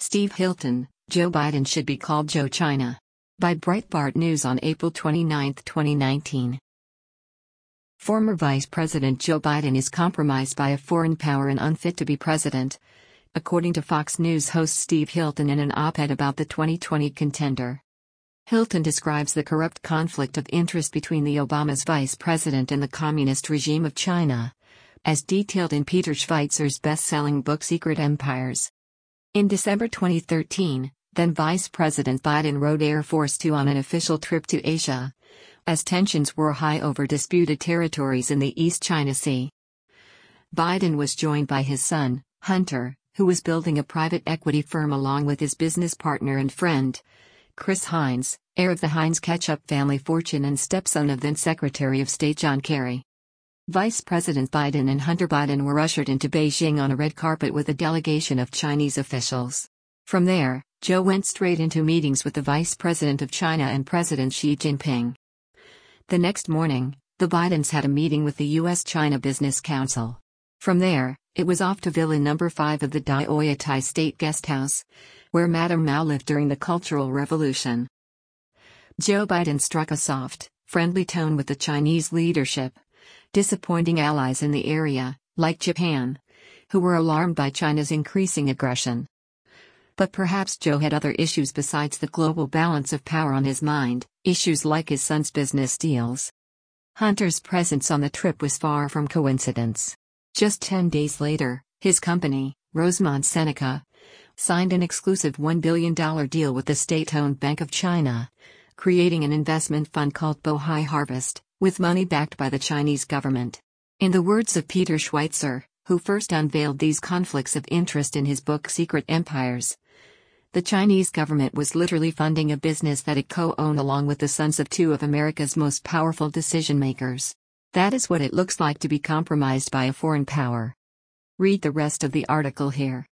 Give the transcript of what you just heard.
Steve Hilton, Joe Biden should be called Joe China. By Breitbart News on April 29, 2019. Former Vice President Joe Biden is compromised by a foreign power and unfit to be president, according to Fox News host Steve Hilton in an op-ed about the 2020 contender. Hilton describes the corrupt conflict of interest between the Obama's vice president and the communist regime of China, as detailed in Peter Schweizer's best-selling book Secret Empires. In December 2013, then Vice President Biden rode Air Force Two on an official trip to Asia, as tensions were high over disputed territories in the East China Sea. Biden was joined by his son, Hunter, who was building a private equity firm along with his business partner and friend, Chris Heinz, heir of the Heinz ketchup family fortune and stepson of then Secretary of State John Kerry. Vice President Biden and Hunter Biden were ushered into Beijing on a red carpet with a delegation of Chinese officials. From there, Joe went straight into meetings with the Vice President of China and President Xi Jinping. The next morning, the Bidens had a meeting with the U.S.-China Business Council. From there, it was off to Villa No. 5 of the Dai Oyatai State Guesthouse, where Madame Mao lived during the Cultural Revolution. Joe Biden struck a soft, friendly tone with the Chinese leadership, disappointing allies in the area, like Japan, who were alarmed by China's increasing aggression. But perhaps Joe had other issues besides the global balance of power on his mind, issues like his son's business deals. Hunter's presence on the trip was far from coincidence. Just 10 days later, his company, Rosemont Seneca, signed an exclusive $1 billion deal with the state-owned Bank of China, creating an investment fund called Bohai Harvest, with money backed by the Chinese government. In the words of Peter Schweitzer, who first unveiled these conflicts of interest in his book Secret Empires, the Chinese government was literally funding a business that it co-owned along with the sons of two of America's most powerful decision-makers. That is what it looks like to be compromised by a foreign power. Read the rest of the article here.